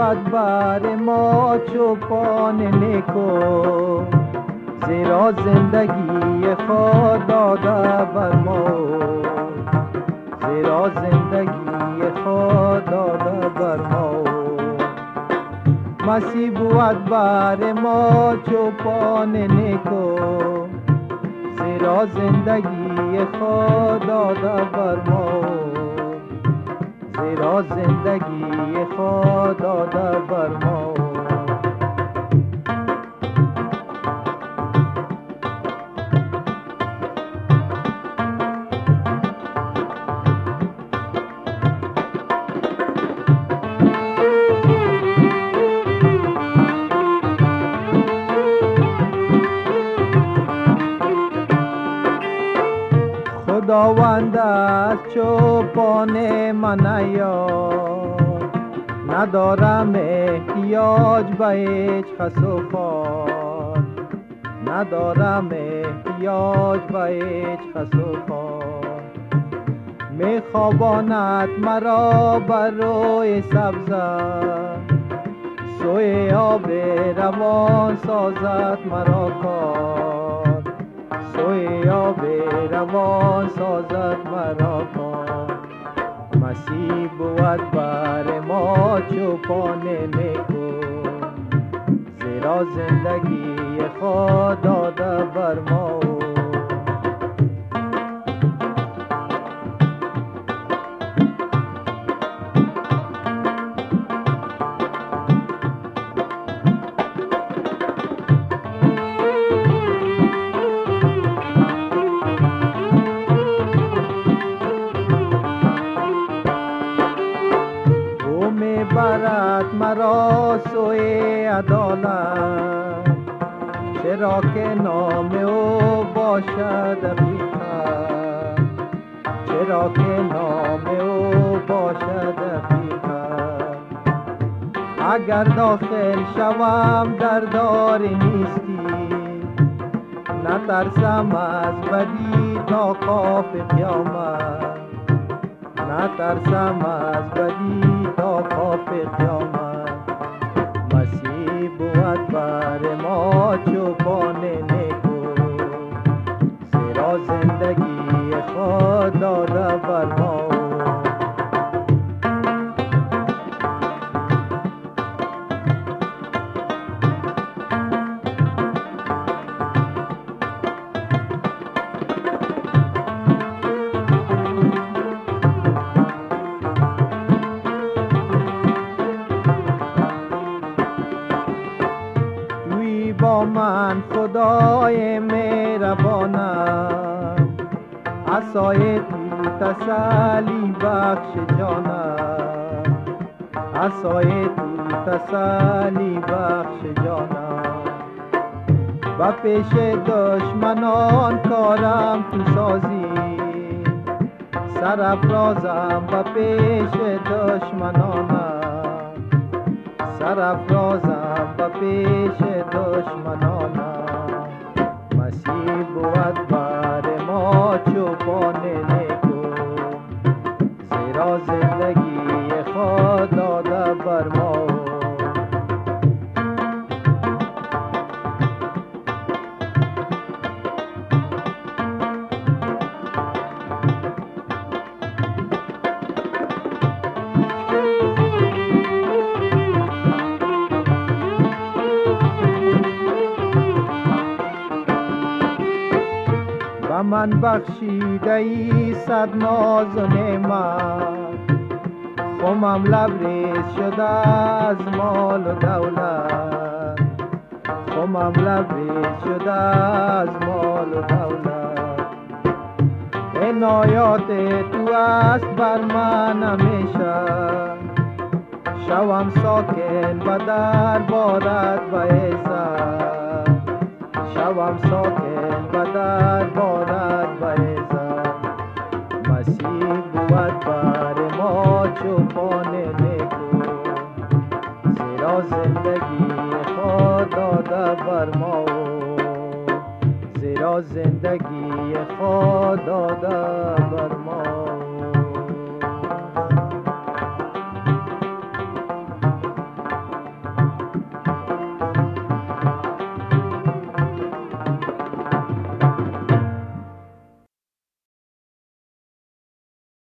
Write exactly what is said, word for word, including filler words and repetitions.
بود بر ما چوپان نیکو، زیرا زندگی خود داده بر ما، زیرا زندگی خود داده بر ما. مسیح بود بر ما چوپان نیکو، زیرا زندگی خود داده بر ما، زیرا زندگی خود داده بر ما. خداوند از چوپان من یاد، ندارم احتیاج به هیچ خس و خار، ندارم احتیاج به هیچ خس و خار. می خواباند مرا بر روی سبزه، سوی آب روان سازد مرا کار، سوی آب روان سازد مرا کار. مسیح بود بر ما چوپان نیکو، زیرا زندگی خود داده بر ما. برد مرا سوی عدالت، چرا که نام او باشد حقیقت، چرا که نام او باشد حقیقت. اگر داخل شوم در دار نیستی، نترسم از بدی تا قاف قیامت، نترسم از بدی تا قاف قیامت. مسیح بود بر ما چوپان نیکو، زیرا زندگی خود داده بر ما. با من خدای مهربانم، عصای تو تسلی بخش جانم، عصای تو تسلی بخش جانم. و پیش دشمنان کارم تو سازی، سرافرازم و پیش دشمنانم، سرافرازم و پیش دشمنانم. مسیح بود بر ما چوپان نیکو، زیرا زندگی خود داده بر ما. و من بخشیده ای صد ناز و نعمت، خمم لبریز شده از مال و دولت، خمم لبریز شده از مال و دولت. عنایات تو است بر من همیشه، شوم ساکن و در بارت و عزت، شوم ساکن و در بارت و عزت. مسیح بود بر ما چوپان نیکو، زیرا زندگی خود داده بر ما، زیرا زندگی خود داده